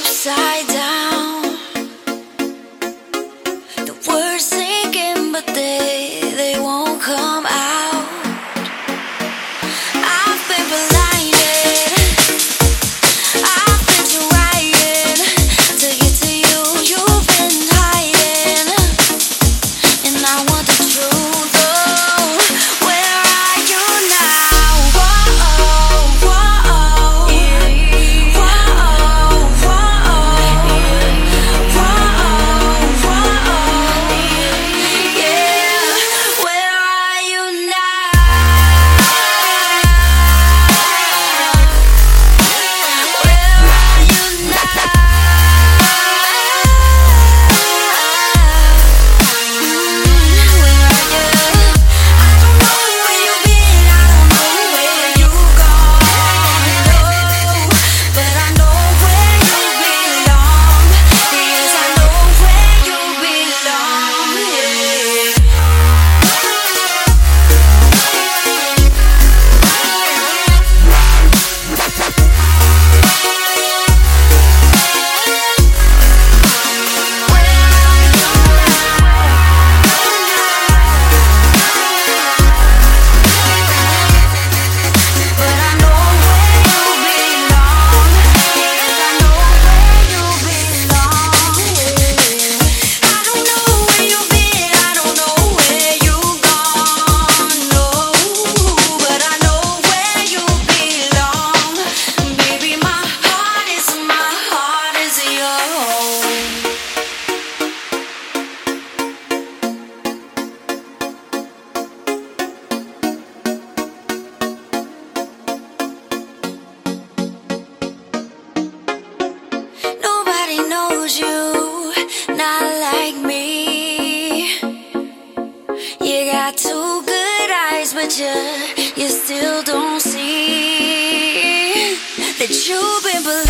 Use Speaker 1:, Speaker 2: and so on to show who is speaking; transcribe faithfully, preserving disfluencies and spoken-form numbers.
Speaker 1: upside down. The words sinking, but they they won't come out. I've been blinded. I've been trying to get to you. You've been hiding, and I want the truth. Oh, where are you now? Whoa, whoa, yeah. Whoa, whoa, whoa, whoa, yeah. Where are you now? Where are you now? Mm, where are you? I don't know where you've been, I don't know where you've gone, no. But I know where you belong. Yes, I know where you belong, yeah. But I know where you belong. Yes, I know where you belong, yeah. I don't know where you've been, I don't know where you've gone, no. But I know where you belong. Baby, my heart is, my heart is your home. Nobody knows you, not like me. You got two good eyes, but you, you still don't see that you've been